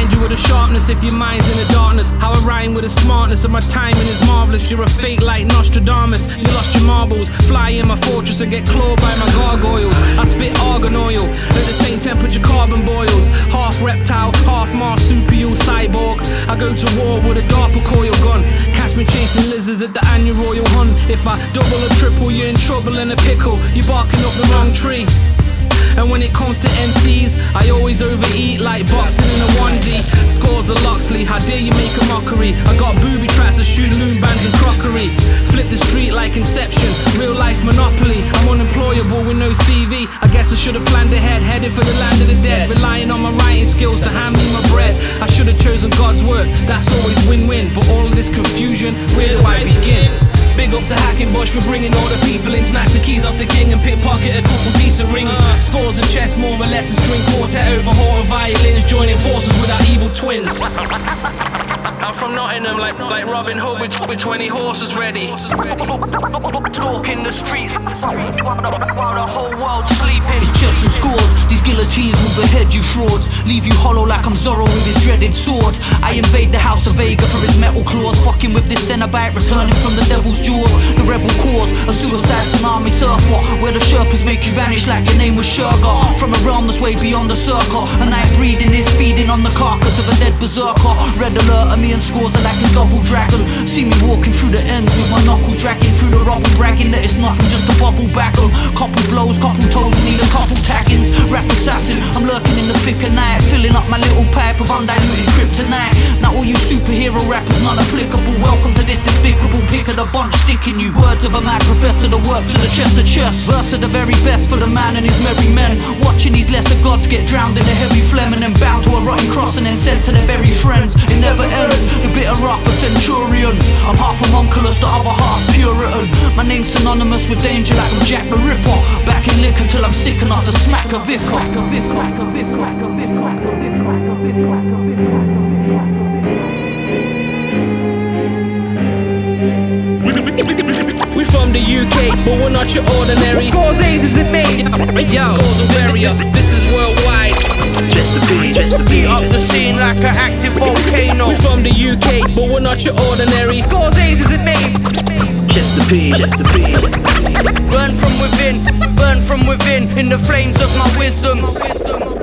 blind you with a sharpness if your mind's in the darkness. How I rhyme with the smartness of my timing is marvelous. You're a fake like Nostradamus. You lost your marbles. Fly in my fortress and get clawed by my gargoyles. I spit argan oil at the same temperature carbon boils. Half reptile, half marsupial cyborg. I go to war with a DARPA coil gun. Catch me chasing lizards at the annual royal hunt. If I double or triple, you're in trouble in a pickle. You're barking up the wrong tree. And when it comes to MCs, I always overeat like boxing in a onesie. Scores of Loxley, how dare you make a mockery? I got booby traps that shoot loom bands and crockery. Flip the street like Inception, real life Monopoly. I'm unemployable with no CV. I guess I should've planned ahead, headed for the land of the dead. Relying on my writing skills to hand me my bread. I should've chosen God's work, that's always win-win. But all of this confusion, where do I begin? Big up to Hackenbush for bringing all the people in. Snatch the keys off the king and pickpocket a couple decent rings. Scores and chess, more or less a string quartet. Overhaul and violins, joining forces with our evil twins. I'm from Nottingham like Robin Hood with 20 horses ready. Talk in the streets while the whole world's sleeping. It's chess and scores, these guillotines will behead you frauds. Leave you hollow like I'm Zorro with his dreaded sword. I invade the house of Vega for his metal claws. Fucking with this Cenobite, returning from the devil's jaws. The rebel cause, a suicide tsunami surfer, where the Sherpas make you vanish like your name was Shergar. From a realm that's way beyond the circle. A night breeding is feeding on the carcass of a dead berserker. Red alert at me and scores are like a double dragon. See me walking through the ends with my knuckles dragging through the rubble, bragging that it's nothing, just a bubble battle. Couple blows, couple toes, need a couple taggings. Rap assassin, I'm lurking in the thick of night, filling up my little pipe of undiluted kryptonite. Now all you superhero rappers not applicable. Welcome to this despicable pick of the bunch, sticking you. Words of a mad professor, the works of the chess of chess. Verse of the very best for the man and his merry men. Watching these lesser gods get drowned in a heavy phlegm and then bound to a rotten cross and then sent to their buried friends. It never ends, the bitter wrath of centurions. I'm half homunculus, the other half Puritan. My name's synonymous with danger like I'm Jack the Ripper. Back in liquor till I'm sick enough to smack a vicar. We from the UK, but we're not your ordinary. Scores A's in me. Yo, scores a warrior. This is worldwide. Just to beat up the scene like an active volcano. We from the UK, but we're not your ordinary. Scores A's in me. Just to be. Burn from within, in the flames of my wisdom.